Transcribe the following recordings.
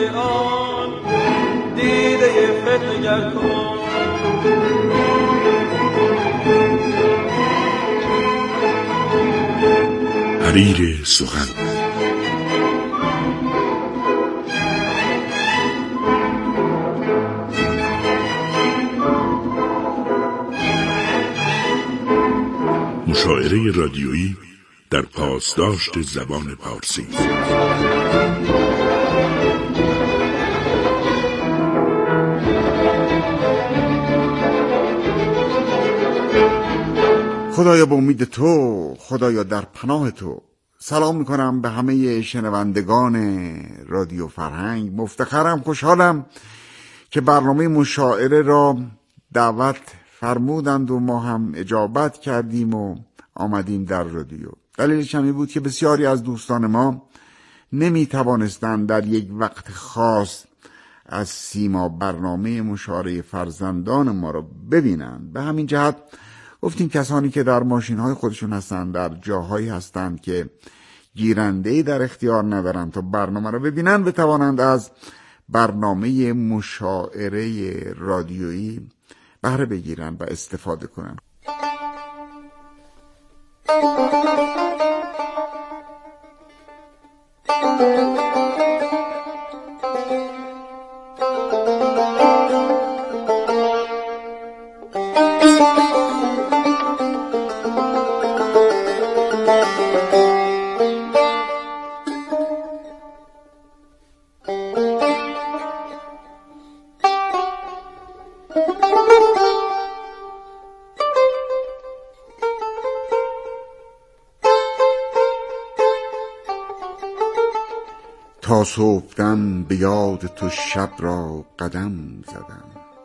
آن دیده فتنگر کن. حریر سخن. مشاعره رادیویی در پاسداشت زبان پارسی. خدایا به امید تو، خدایا در پناه تو. سلام میکنم به همه شنوندگان رادیو فرهنگ. مفتخرم، خوشحالم که برنامه مشاعره را دعوت فرمودند و ما هم اجابت کردیم و آمدیم در رادیو. دلیلش هم این بود که بسیاری از دوستان ما نمیتوانستند در یک وقت خاص از سیما برنامه مشاعره فرزندان ما را ببینند. به همین جهت گفتیم کسانی که در ماشین‌های خودشون هستند، در جاهایی هستند که گیرنده‌ای در اختیار ندارند تا برنامه را ببینند، بتوانند از برنامه مشاعره رادیویی بهره بگیرند و استفاده کنند. تا صبحدم به یاد تو شب را قدم زدم،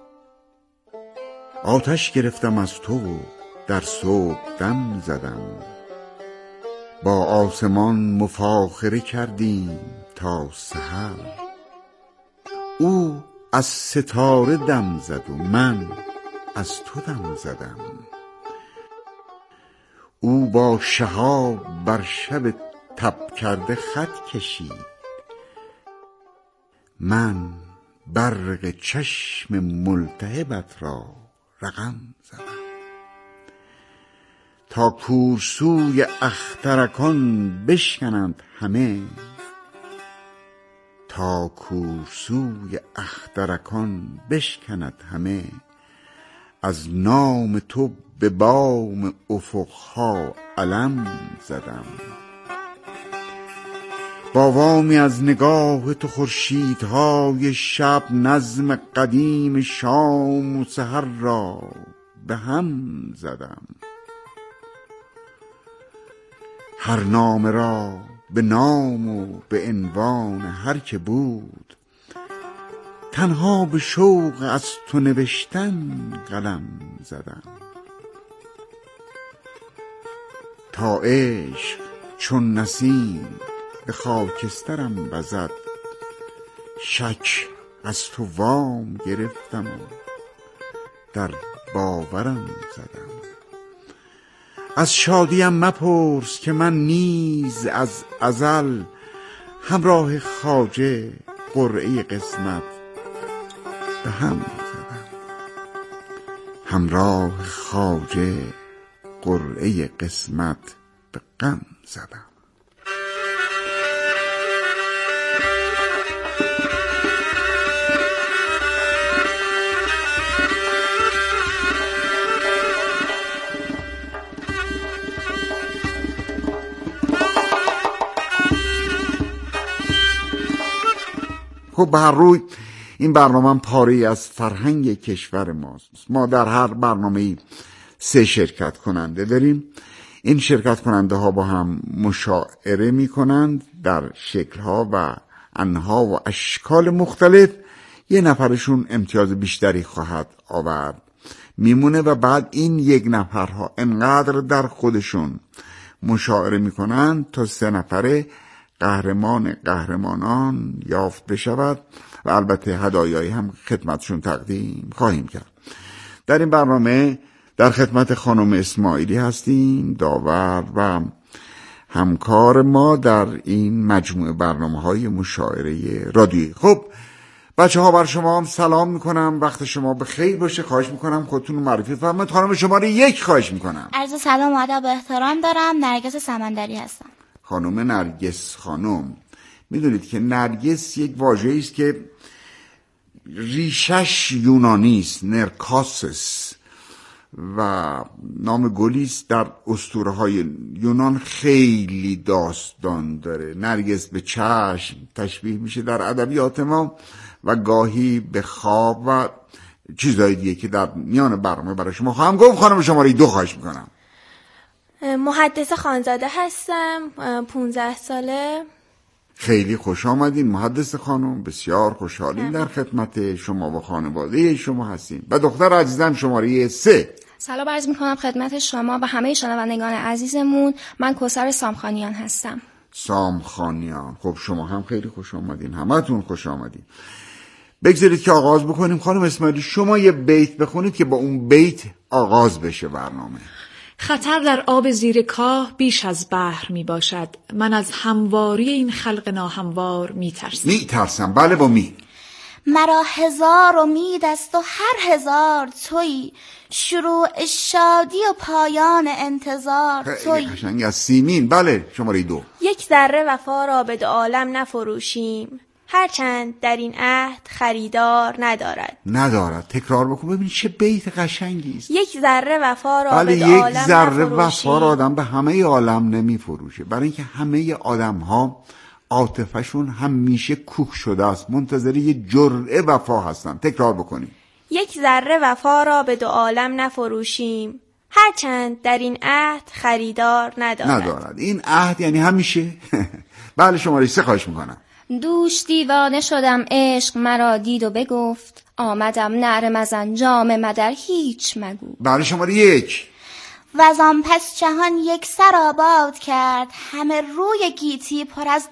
آتش گرفتم از تو و در صبحدم زدم. با آسمان مفاخره کردیم تا سحر، او از ستاره دم زد و من از تو دم زدم. او با شهاب بر شب تب کرده خط کشید، من برق چشم ملتهبت را رقم زدم. تا کورسوی اخترکان بشکنند همه، تا کورسوی اخترکان بشکند همه، از نام تو به بام افقها علم زدم. با وامی از نگاه تو خورشیدهای شب، نظم قدیم شام و سحر را به هم زدم. هر نام را به نام و به عنوان هر که بود، تنها به شوق از تو نوشتن قلم زدم. تا عشق چون نسیم به خاکسترم وزد، شک از تو وام گرفتم و در باورم زدم. از شادیم مپرس که من نیز از ازل، همراه خواجه قرعه قسمت به هم زدم. همراه خواجه قرعه قسمت به غم زدم. خب به هر روی این برنامه پاره‌ای از فرهنگ کشور ماست. ما در هر برنامه‌ای 3 شرکت کننده داریم. این شرکت کننده ها با هم مشاعره می کنند در شکل‌ها و انواع و اشکال مختلف. یه نفرشون امتیاز بیشتری خواهد آورد، میمونه و بعد این 1 نفرها انقدر در خودشون مشاعره می کنند تا 3 نفره قهرمان قهرمانان یافت بشود و البته هدایایی هم خدمتشون تقدیم خواهیم کرد. در این برنامه در خدمت خانم اسماعیلی هستیم، داور و همکار ما در این مجموعه برنامه‌های مشاعره رادیویی. خب بچه ها، بر شما هم سلام میکنم، وقت شما به خیر باشه. خواهش میکنم خودتون رو معرفی فرمایید. خانم شماره 1 خواهش میکنم. عرض سلام و ادب و احترام دارم. نرگس سمندری هستم. خانم نرگس خانم، میدونید که نرگس یک واژه‌ای است که ریشش یونانی است، نرکاسس، و نام گلی است در اسطوره‌های یونان. خیلی داستان داره. نرگس به چشم تشبیه میشه در ادبیات ما و گاهی به خواب و چیزهای دیگه که در میان برنامه برای شما خواهم گفت. خانم شماره 2 خواهش میکنم. محدث خانزاده هستم، 15 ساله. خیلی خوش آمدین محدث خانم، بسیار خوشحالیم در خدمت شما و خانواده شما هستیم. و دختر عزیزم شماره 3. سلام عرض میکنم خدمت شما و همه شنوندگان عزیزمون. من کوثر سامخانیان هستم. سامخانیان، خب شما هم خیلی خوش آمدین، همتون خوش آمدین. بگذارید که آغاز بکنیم. خانم اسماعیلی شما یه بیت بخونید که با اون بیت آغاز بشه برنامه. خطر در آب زیر کاه بیش از بحر می باشد، من از همواری این خلق ناهموار می ترسم. بله با می. مرا 1000 امید است و هر 1000 تویی، شروع شادی و پایان انتظار تویی. قشنگ از سیمین. بله شماره 2. یک ذره وفا را به 2 عالم نفروشیم، هرچند در این عهد خریدار ندارد. تکرار بکن ببین چه بیت قشنگی است. یک ذره وفا را به 2 عالم نفروشیم. یک ذره وفا را آدم به همه عالم نمی فروشه، برای اینکه همه آدم ها عاطفه‌شون همیشه کوک شده است، منتظر یه جرعه وفا هستن. تکرار بکنیم. یک ذره وفا را به 2 عالم نفروشیم، هرچند در این عهد خریدار ندارد. این عهد یعنی همیشه. بله شماره 3 خواهش میکنم. دوش دیوانه شدم عشق مرا دید و بگفت، آمدم نعره مزن جام مدر هیچ مگو. بله شماره 1. وزان پس جهان یک سر آباد کرد، همه روی گیتی پر از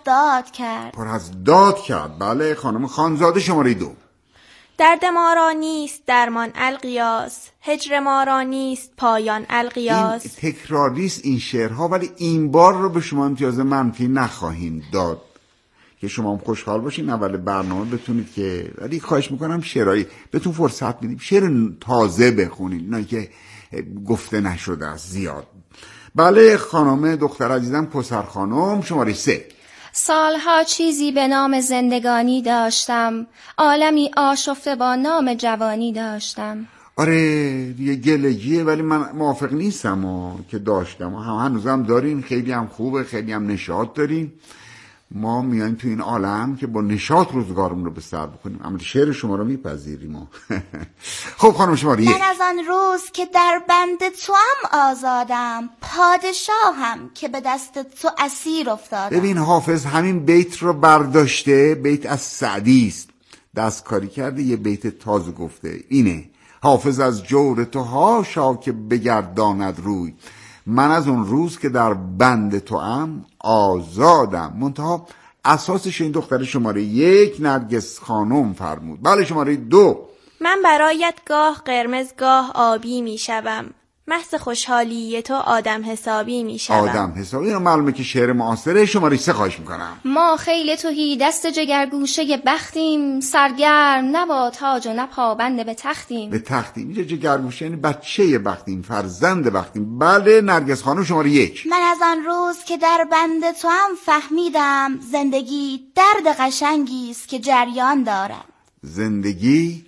داد کرد. بله خانم خانزاده شماره 2. درد ما را نیست درمان القیاس، هجر ما را نیست پایان القیاس. این تکراریست این شعرها، ولی این بار رو به شما امتیاز منفی نخواهیم داد که شما هم خوشحال باشین اول برنامه بتونید که، ولی خواهش میکنم شعرهایی بهتون فرصت بدیم، شعر تازه بخونید، اینا که گفته نشده است زیاد. بله خانم دختر عزیزم کوثر خانم شماره 3. سالها چیزی به نام زندگانی داشتم، عالمی آشفته با نام جوانی داشتم. آره یه گلگیه، ولی من موافق نیستم که داشتم. هنوزم دارین، خیلی هم خوبه، خیلی هم نشاط دارین. ما میایم تو این عالم که با نشاط روزگارمون رو به سر بکنیم، اما شعر شما رو میپذیریم. خب خانم شماره 1. من از آن روز که در بند تو هم آزادم، پادشاهم که به دست تو اسیر افتادم. ببین حافظ همین بیت رو برداشته، بیت از سعدی است، دستکاری کرده یه بیت تازه گفته. اینه: حافظ از جور تو هاشا که بگرداند روی، من از اون روز که در بند تو ام آزادم. منتها اساسش این دختر شماره 1 نرگس خانم فرمود. بله شماره 2. من برایت گاه قرمز گاه آبی میشوم، محض خوشحالی تو آدم حسابی میشوم. آدم حسابی، اینو معلومه که شعر معاصره. شماره 3 خواهش میکنم. ما خیلی توهی دست جگرگوشه بختیم، سرگرم نه با تاج و نه پابند به تختیم. به تختیم، اینجا جگرگوشه یعنی بچه بختیم، فرزند بختیم. بله نرگس خانم شماره 1. من از آن روز که در بند تو هم فهمیدم، زندگی درد قشنگی است که جریان دارد. زندگی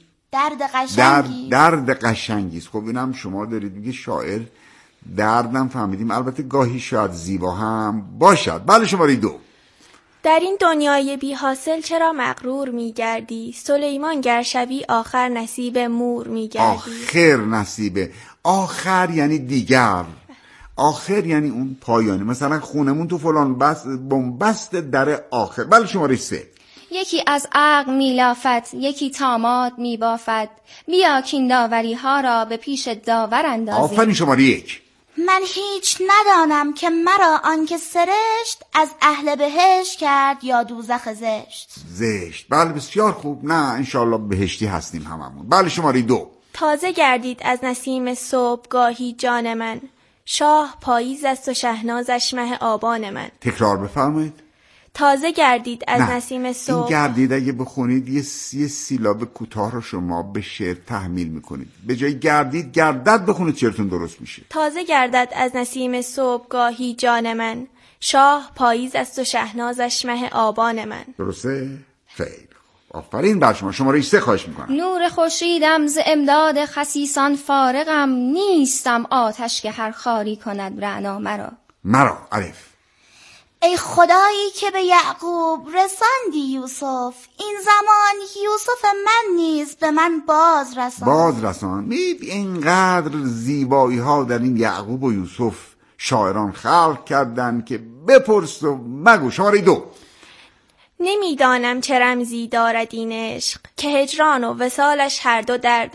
درد قشنگی است. خب اینم شما دارید میگه شاعر دردم فهمیدیم، البته گاهی شاید زیبا هم باشد. بله شماره 2. در این دنیای بی حاصل چرا مغرور میگردی، سلیمان گر شوی آخر نصیب مور میگردی. آخر نصیب، آخر یعنی دیگر، آخر یعنی اون پایانی. مثلا خونمون تو فلان بنبست در آخر. بله شماره 3. یکی از عقل میلافت، یکی تاماد میبافد، بیا کین داوری ها را به پیش داور اندازی. آفرین شماره 1. من هیچ ندانم که مرا آنکه سرشت، از اهل بهشت کرد یا دوزخ زشت. بله بسیار خوب. نه انشالله بهشتی هستیم هممون. بله شماره 2. تازه گردید از نسیم صبح گاهی جان من، شاه پاییز است و شهنازش مه آبان من. تکرار بفرمایید. تازه گردید از نسیم صبح. این گردید اگه بخونید یه سیلاب کوتاه رو شما به شعر تحمیل میکنید. به جای گردید گردد بخونید شعرتون درست میشه. تازه گردد از نسیم صبح گاهی جان من، شاه پاییز است و شهنازش مه آبان من. درسته؟ خیلی آفرین بر شما. شماره 3 خواهش میکنم. نور خورشیدم ز امداد خسیسان فارغم، نیستم آتش که هر خاری کند رعنا مرا. الف. ای خدایی که به یعقوب رساندی یوسف، این زمان یوسف من نیز به من باز رسان. اینقدر زیبایی ها در این یعقوب و یوسف شاعران خلق کردن که بپرس و مگو. شماره 2. نمیدانم چه رمزی دارد این عشق، که هجران و وصالش هر دو درد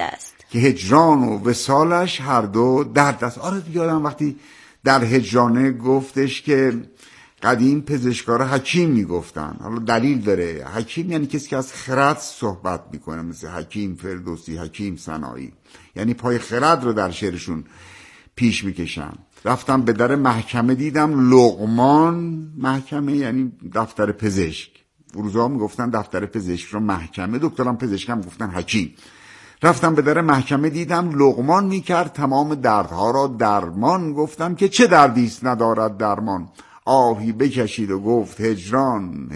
است. آره یادم وقتی در هجرانه گفتش که قدیم پزشکار حکیم میگفتن. حالا دلیل داره. حکیم یعنی کسی که از خرد صحبت میکنه، مثل حکیم فردوسی، حکیم سنایی، یعنی پای خرد رو در شعرشون پیش میکشن. رفتم به در محکمه دیدم لقمان، محکمه یعنی دفتر پزشک. روزا میگفتن دفتر پزشک رو محکمه، دکتران پزشک هم گفتن حکیم. رفتم به در محکمه دیدم لقمان میکرد تمام دردها را درمان. گفتم که چه دردیست ندارد درمان، آهی بکشید و گفت هجران.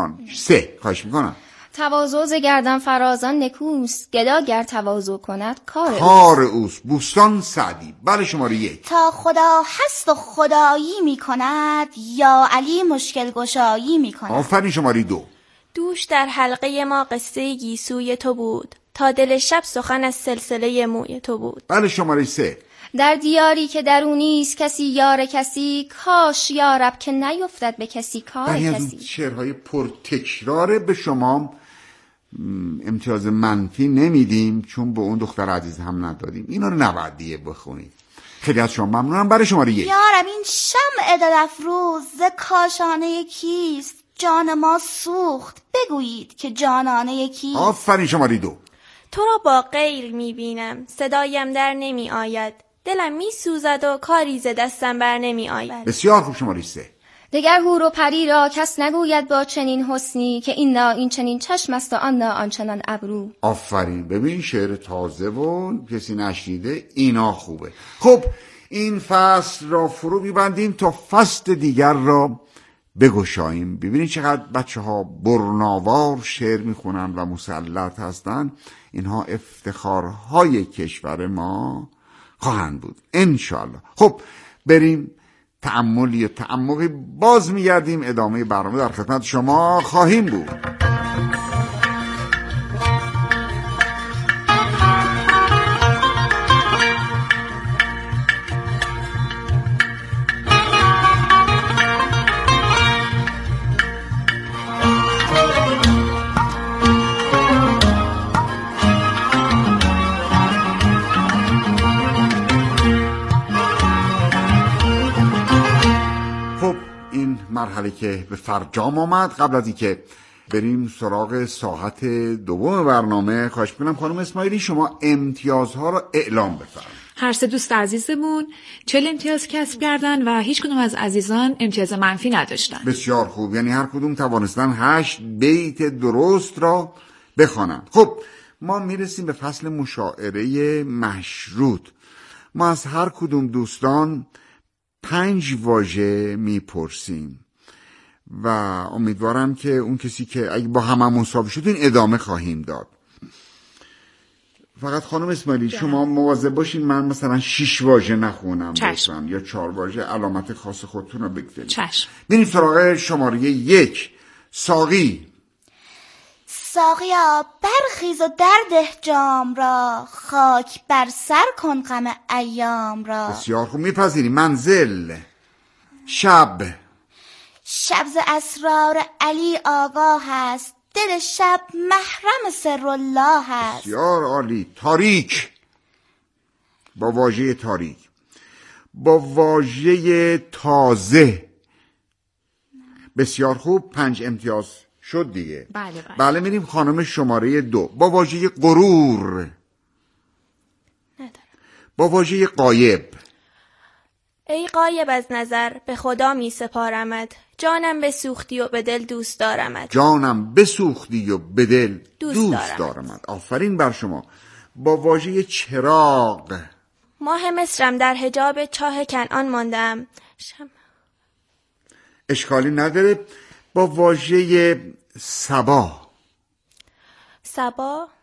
3 خواهش میکنم. تواضع ز گردن فرازان نکوست، گدا گر تواضع کند کار اوست. بوستان سعدی. بله شماره 1. تا خدا هست و خدایی میکند، یا علی مشکل گشایی میکند. آفرین. شماره 2. دوش در حلقه ما قصه گیسوی تو بود، تا دل شب سخن از سلسله موی تو بود. بله شماره 3. در دیاری که در اون نیست کسی یار کسی، کاش یارب که نیفتد به کسی کار کسی. از شعرهای پرتکراره به شما امتیاز منفی نمیدیم، چون به اون دختر عزیز هم ندادیم. اینا رو نباید دیگه بخونید. خیلی از شما ممنونم. برای شماره 1. یارب این شمع دلفروز ز کاشانه کیست، جان ما سوخت بگویید که جانانه کیست. آفرین. شماره 2. تو را با غیر میبینم، صدایم در نمی آید، دلم می سوزد و کاری ز دستم بر نمی آید. بسیار خوب. شماره 3. دگر حور و پری را کس نگوید با چنین حسنی، که این نا این چنین چشم است و آن نا آنچنان ابرو. آفرین. ببین شعر تازه و کسی نشنیده، اینا خوبه. خب این فصل را فرو میبندیم تا فصل دیگر را بگشاییم. ببینید چقدر بچه ها برناوار شعر میخونن و مسلط هستن. اینها افتخارهای کشور ما خواهند بود انشالله. خب بریم تأملی و تعمقی باز میگردیم. ادامه برنامه در خدمت شما خواهیم بود. مرحله که به فرجام آمد، قبل از اینکه بریم سراغ ساعت دوم برنامه، خواهش می‌کنم خانم اسماعیلی شما امتیازها رو اعلام بفرمایید. هر سه دوست عزیزمون 40 امتیاز کسب کردن و هیچ کدوم از عزیزان امتیاز منفی نداشتن. بسیار خوب. یعنی هر کدوم توانستن 8 بیت درست را بخوانن. خب ما میرسیم به فصل مشاعره مشروط. ما از هر کدوم دوستان 5 واژه میپرسیم و امیدوارم که اون کسی که اگه با هم مساوی شد این ادامه خواهیم داد. فقط خانم اسماعیلی شما مواظب باشین من مثلا 6 واژه نخونم باشم یا 4 واژه، علامت خاص خودتون رو بگذارید. چشم. بریم سراغ شماره 1. ساقی. ساقیا برخیز و درده جام را، خاک بر سر کن غم ایام را. بسیار خوب میپذیری. منزل. شب. شب ز اسرار علی آگاه است، دل شب محرم سر الله است. بسیار عالی. تاریک. با واژه تاریک. با واژه تازه. بسیار خوب. 5 امتیاز شد دیگه. بله میریم خانم شماره 2. با واژه غرور. ندارم. با واژه غایب. ای غایب از نظر به خدا می سپارمت، جانم بسوختی و به دل دوست دارمت. جانم بسوختی و به دل دوست دارمت. آفرین بر شما. با واژه چراغ. ماه مصرم در حجاب چاه کنعان ماندم. اشکالی نداره. با واژه صبا. صبا.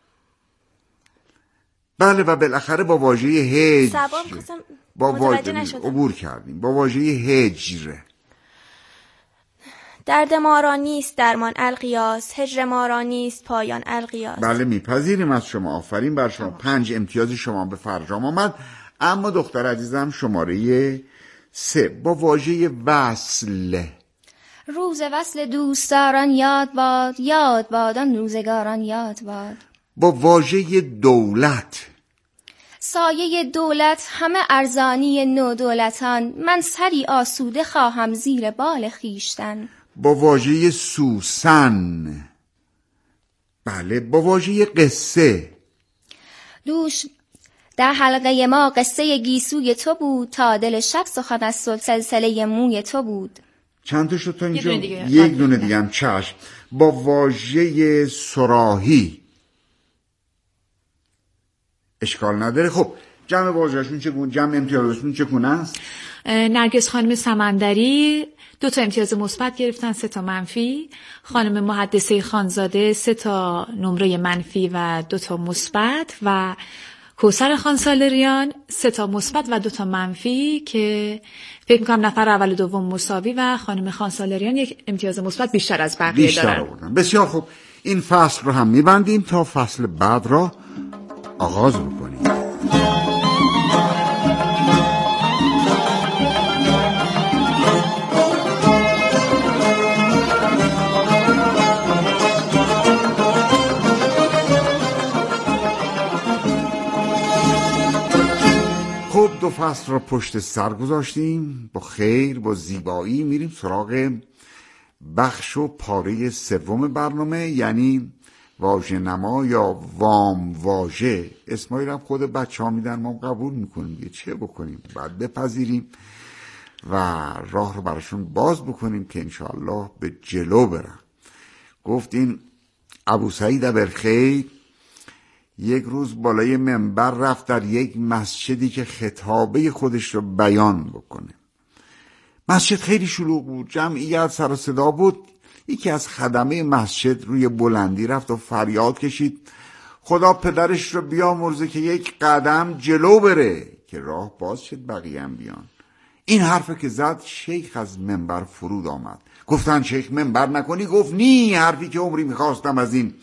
بله و بالاخره با واژه هجر. صبا با واژه عبور کردیم. با واژه هجر. درد ما را نیست درمان القیاس، هجر ما را نیست پایان القیاس. بله میپذیریم از شما. آفرین بر شما. 5 امتیاز شما به فرجام آمد. اما دختر عزیزم شماره 3 با واژه وصل. روز وصل دوستداران یاد باد، یاد بادان روزگاران یاد باد. با واژه دولت. سایه دولت همه ارزانی نو دولتان، من سری آسوده خواهم زیر بال خیشتن. با واژه سوسن. بله با واژه قصه. دوش در حلقه ما قصه گیسوی تو بود، تا دل شب سخن از سلسله موی تو بود. چند تا شد تا اینجا؟ یک دونه دیگه هم. چشم. با واژه صراحی. اشکال نداره. خب جمع واژه‌شون چگونه؟ جمع امتیازشون چگونه است؟ نرگس خانم سمندری 2 تا امتیاز مثبت گرفتن، 3 تا منفی. خانم محدثه خانزاده 3 تا نمره منفی و 2 تا مثبت و کوثر خانسالریان 3 تا مثبت و 2 تا منفی که فکر می‌کنم نفر اول و دوم مساوی و خانم خانسالریان 1 امتیاز مثبت بیشتر از بقیه دارن. بسیار خوب. این فصل رو هم می‌بندیم تا فصل بعد را آغاز بکنیم. خب 2 فصل را پشت سر گذاشتیم. با خیر با زیبایی میریم سراغ بخش و پاره 3 برنامه، یعنی واژه نما یا وام واژه. اسمایی رو خود بچه ها میدن، ما قبول میکنیم. چه بکنیم؟ بعد بپذیریم و راه رو براشون باز بکنیم که انشاءالله به جلو برن. گفت این ابو سعید ابرخیر یک روز بالای منبر رفت در یک مسجدی که خطابه خودش رو بیان بکنه. مسجد خیلی شلوغ بود، جمعیت سر و صدا بود. یکی از خدمه مسجد روی بلندی رفت و فریاد کشید خدا پدرش رو بیامرزه که یک قدم جلو بره که راه باز شد بقیه هم بیان. این حرف که زد شیخ از منبر فرود آمد. گفتن شیخ منبر نکنی؟ گفت نی، حرفی که عمری میخواستم از این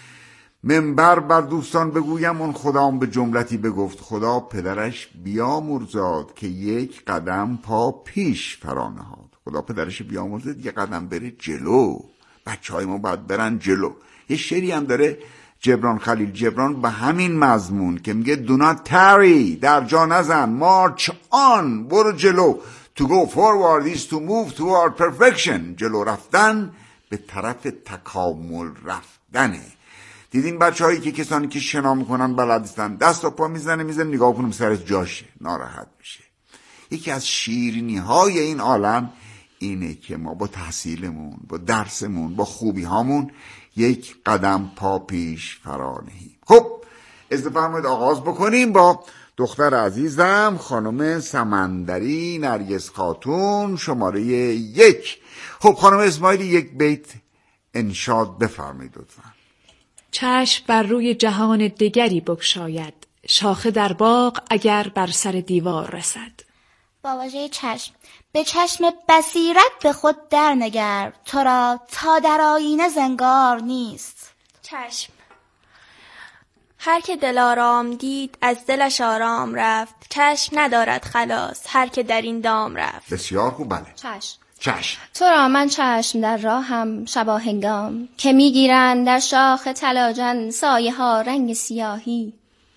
منبر بر دوستان بگویم اون خدام به جملتی بگفت خدا پدرش بیامرزاد که یک قدم پا پیش فرا نهاد. خدا پدرش بیامرزاد یک قدم بره جلو. بچه های ما باید برن جلو. یه شعری هم داره جبران خلیل جبران به همین مضمون که میگه do not tarry، در جا نزن، march on، برو جلو. to go forward is to move toward perfection، جلو رفتن به طرف تکامل رفتنه. دیدین بچه هایی که کسانی که شنا میکنن بلدستن دست و پا میزنه نگاه کنم سرش جاشه، ناراحت میشه. یکی از شیرینی های این عالم اینه که ما با تحصیلمون، با درسمون، با خوبی هامون یک قدم پا پیش فرا نهیم. خب از فرمایید آغاز بکنیم با دختر عزیزم خانم سمندری نرگس خاتون شماره 1. خب خانم اسماعیلی یک بیت انشاد بفرمایید لطفا. چشم بر روی جهان دیگری بگشاید، شاخه در باغ اگر بر سر دیوار رسد. با واژه چشم. به چشم بصیرت به خود در نگر، تو را تا در آینه زنگار نیست. چشم. هر که دلارام دید از دلش آرام رفت، چشم ندارد خلاص هر که در این دام رفت. بسیار خوب. بله. چشم. تو را من چشم در راهم شبا هنگام، که میگیرن در شاخ تلاجن سایه ها رنگ سیاهی.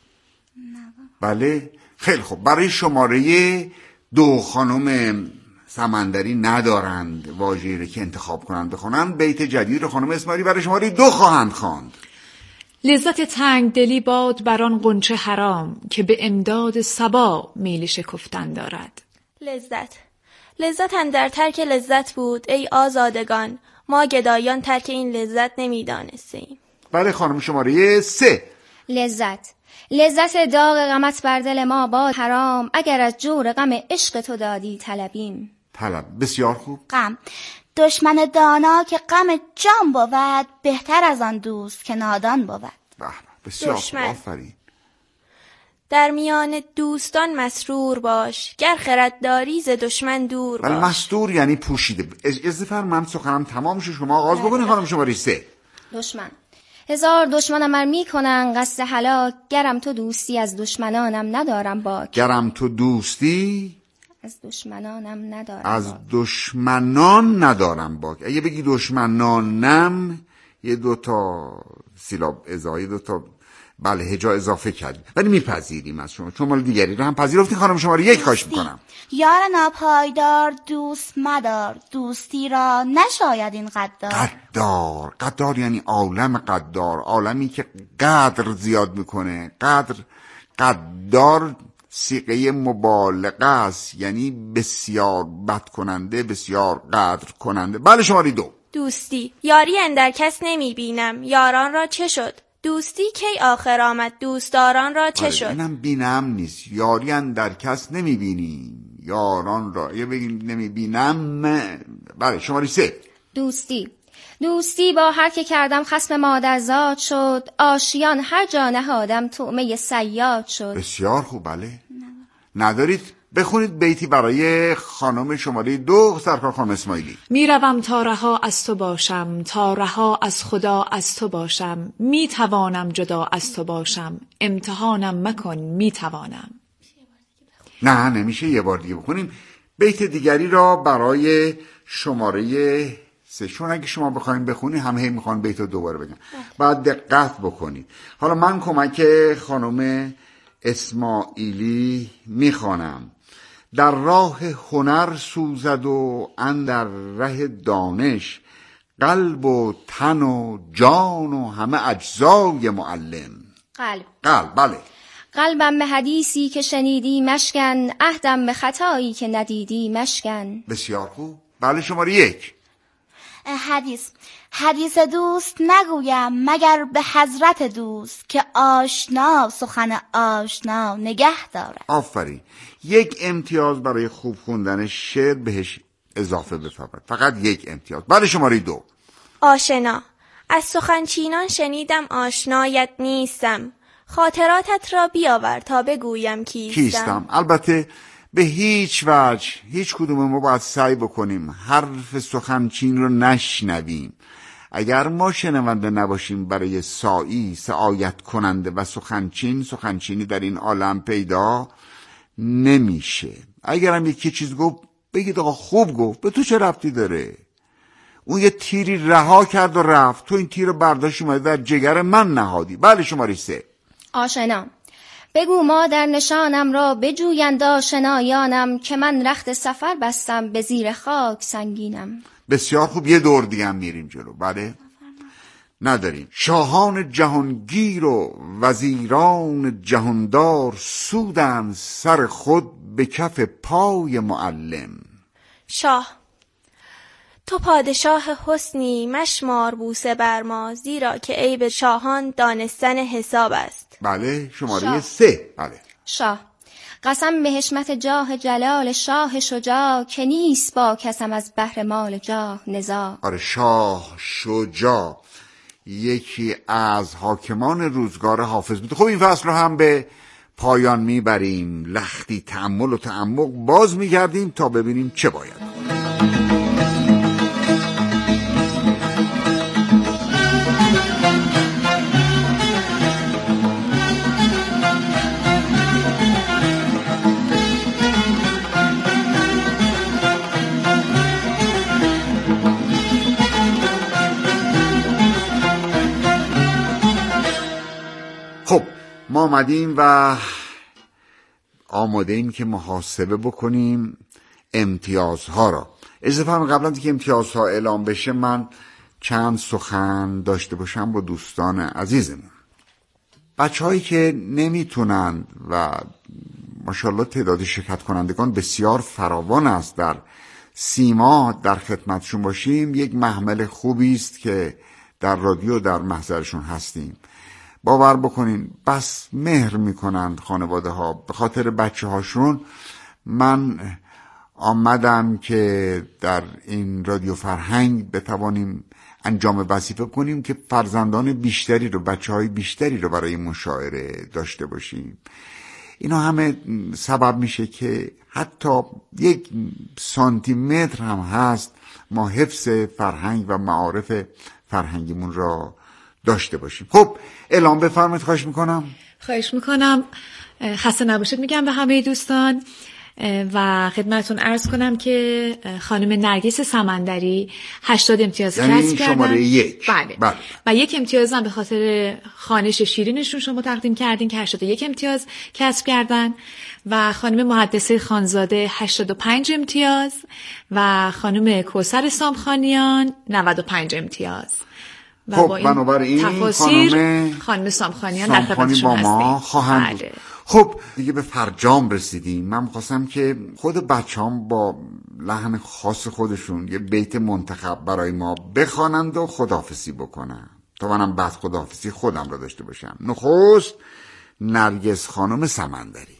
بله خیلی خوب. برای شماره 2 خانم سمندری ندارند واژه‌ای رو که انتخاب کنند بخونن. بیت جدید رو خانم اسماعیلی برای شماره 2 خواهند خواند. لذت تنگ دلی باد بران غنچه حرام، که به امداد صبا میل شکفتن دارد. لذت اندر ترک لذت بود ای آزادگان، ما گدایان ترک این لذت نمیدانستیم. بله خانم شماره 3. لذت داغ غمت بر دل ما باد حرام، اگر از جور غم عشق تو دادی طلبیم. بسیار خوب. غم دشمن دانا که غم جان بود، بهتر از آن دوست که نادان بود. بسیار خوب، آفرین. در میان دوستان مسرور باش، گر خرد داری ز دشمن دور باش. مستور یعنی پوشیده. اجازه فرمایید سخنم تمام شد، شما آغاز بکنید خانم شماره 3. دشمن 1000 دشمنم ار میکنن قصد هلاک، گرم تو دوستی از دشمنانم ندارم باک. گرم تو دوستی از دشمنانم ندارم از دشمنان ندارم باک. اگه بگی دشمنانم یه 2 تا سیلاب اضافه، 2 تا بله هجا اضافه کردیم، ولی میپذیریم از شما مال دیگری رو هم پذیرفتین. خانم شماره 1 خواهش میکنم. یار ناپایدار دوست مدار، دوستی را نشاید این قدار. قدار یعنی عالم قدار، عالمی که قدر زیاد میکنه. قدار صیغه مبالغه است، یعنی بسیار بد کننده، بسیار قدر کننده. بله شماره 2. دوستی یاری اندر کس نمیبینم، یاران را چه شد؟ دوستی کی آخر آمد، دوستداران را چه شد؟ اینم بینم نیست، یاری اندر کس نمیبینیم، یاران را یه بگیم نمیبینم. بله شماره 3. دوستی با هر که کردم خصم مادرزاد شد، آشیان هر جا نهادم طعمه صیاد شد. بسیار خوب. بله ندارید؟ بخونید بیتی برای خانم شماره 2 سرکار خانم اسماعیلی. میروم تا رها از تو باشم، تا رها از خدا از تو باشم، میتوانم جدا از تو باشم، امتحانم مکن میتوانم. نه نمیشه، یه بار دیگه بخونیم بیت دیگری را برای شماره 3. چون اگه شما بخواید بخونید همه میخوان بیت رو دوباره بگن، بعد دقت بکنید. حالا من کمک خانم اسماعیلی میخوانم. در راه هنر سوزد و اندر ره دانش، قلب و تن و جان و همه اجزای معلم. قلب بله. قلبم به حدیثی که شنیدی مشکن، عهدم به خطایی که ندیدی مشکن. بسیار خوب. بله شماره 1. حدیث دوست نگویم مگر به حضرت دوست، که آشنا سخن آشنا نگه دارد. آفرین. 1 امتیاز برای خوب خوندن شعر بهش اضافه بفرمایید، فقط 1 امتیاز. بله شماره 2. آشنا از سخنچینان شنیدم آشنایت نیستم، خاطراتت را بیاور تا بگویم کیستم. البته به هیچ وجه هیچ کدوم ما باید سعی بکنیم حرف سخنچین رو نشنویم. اگر ما شنونده نباشیم برای سعایت کننده و سخنچینی در این عالم پیدا نمیشه. اگرم یکی چیز گفت بگید آقا خوب گفت، به تو چه ربطی داره؟ اون یه تیری رها کرد و رفت، تو این تیر رو برداشت اومده در جگر من نهادی. بله شماره 3. آشنا بگو ما در نشانم را بجویند آشنایانم، که من رخت سفر بستم به زیر خاک سنگینم. بسیار خوب. یه دور دیگه هم میریم جلو. بله نداریم. شاهان جهانگیر و وزیران جهاندار، سودند سر خود به کف پای معلم. شاه تو پادشاه حسنی، مشمار بوسه بر ما، زیرا که عیب شاهان دانستن حساب است. بله شماره 3. بله شاه قسم به حشمت جاه جلال شاه شجاع، که نیست با کسم از بهر مال جاه نزاع. آره شاه شجاع یکی از حاکمان روزگار حافظ بود. خب این فصل رو هم به پایان میبریم. لختی تأمل و تعمق باز میگردیم تا ببینیم چه باید. خب ما آمدیم و آماده ایم که محاسبه بکنیم امتیازها را. اجازه فرمایید قبل از اینکه امتیازها اعلام بشه من چند سخن داشته باشم با دوستان عزیزمون. بچه‌هایی که نمیتونن و ماشاءالله تعداد شرکت کنندگان بسیار فراوان است. در سیما در خدمتشون باشیم یک محمل خوبی است که در رادیو در محضرشون هستیم. باور بکنین بس مهر میکنند خانواده ها به خاطر بچه هاشون. من آمدم که در این رادیو فرهنگ بتوانیم انجام وظیفه کنیم که فرزندان بیشتری رو، بچه های بیشتری رو برای مشاعره داشته باشیم. اینا همه سبب میشه که حتی 1 سانتیمتر هم هست ما حفظ فرهنگ و معارف فرهنگیمون را داشته باشیم. خب اعلام بفرمایید خواهش میکنم. خواهش میکنم. خسته نباشید میگم به همه دوستان و خدمتتون عرض کنم که خانم نرگس سمندری 80 امتیاز کسب کردن. شماره 1. بله. و 1 امتیاز هم به خاطر خوانش شیرینشون شما تقدیم کردین که 81 امتیاز کسب کردن و خانم محدثه خانزاده 85 امتیاز و خانم کوثر سامخانیان 95 امتیاز. و خب بنابراین خانم سامخانیان در خدمتشون با ما خواهند بود. خب دیگه به فرجام رسیدیم. من خواستم که خود بچه‌ام با لحن خاص خودشون یه بیت منتخب برای ما بخوانند و خداحافظی بکنن تا منم بعد خداحافظی خودم را داشته باشم. نخست نرگس خانم سمندری.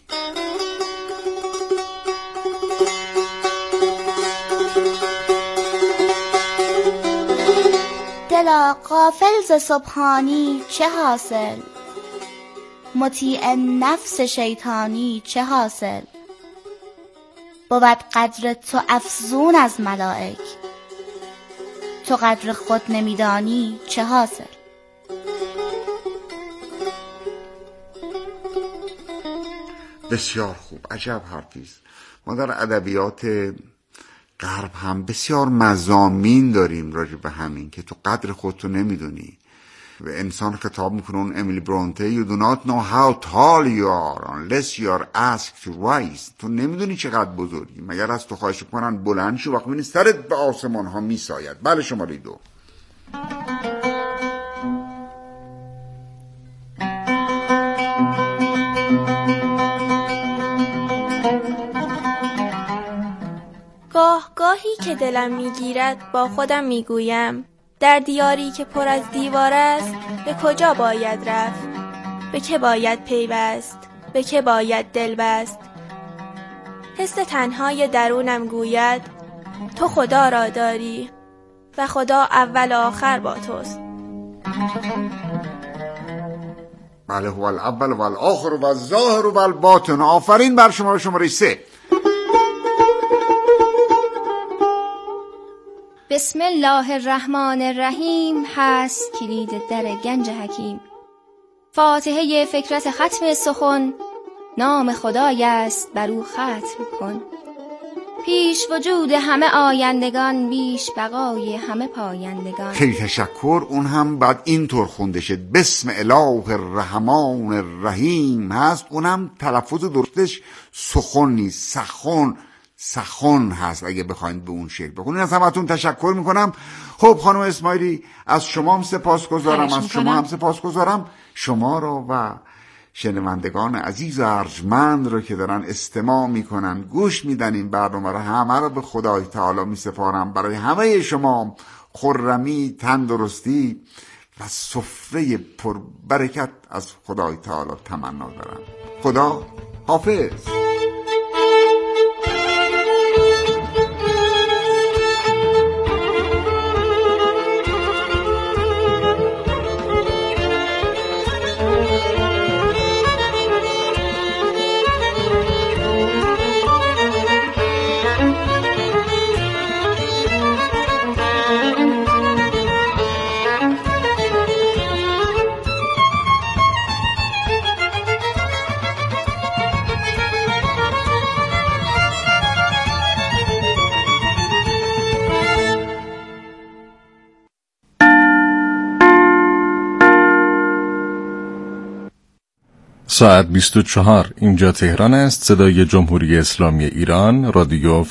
دلا غافل ز سبحانی چه حاصل، مطیع نفس شیطانی چه حاصل، بود قدر تو افزون از ملائک، تو قدر خود نمیدانی چه حاصل. بسیار خوب، عجب حرفیست. ما در ادبیات غرب هم بسیار مضامین داریم راجع به همین که تو قدر خودتو نمیدونی. به انسان خطاب میکنه اون امیلی برونته you do not know how tall you are unless you are asked to rise. تو نمیدونی چقدر بزرگی مگر از تو خواهش کنن بلند شو وقتی میبینی سرت به آسمان ها میساید. بله شماره 2. گاهی که دلم میگیرد با خودم میگویم در دیاری که پر از دیوار است به کجا باید رفت، به که باید پیوست، به که باید دل بست. حس تنهای درونم گوید تو خدا را داری و خدا اول و آخر با توست. بله هو الاول و الاخر و الظاهر و الباطن. آفرین بر شما. شماره 3. بسم الله الرحمن الرحیم هست کلید در گنج حکیم. فاتحه فکرت ختم سخن، نام خدای است بر او ختم کن. پیش وجود همه آیندگان، بیش بقای همه پایندگان. خیلی تشکر. اون هم بعد اینطور خونده شد بسم الله الرحمن الرحیم هست. اونم تلفظ درستش سخن نیست، سخن هست اگه بخواید به اون شکل بخونید. از همتون تشکر میکنم. خب خانم اسماعیلی از شما هم سپاسگزارم، از شما هم سپاسگزارم. شما رو و شنوندگان عزیز و ارجمند رو که دارن استماع میکنن، گوش میدن این برنامه رو، همه رو به خدای تعالی میسپارم. برای همه شما خرمی، تندرستی و سفره پربرکت از خدای تعالی تمنا دارم. خدا حافظ. ساعت 24 اینجا تهران است. صدای جمهوری اسلامی ایران، رادیو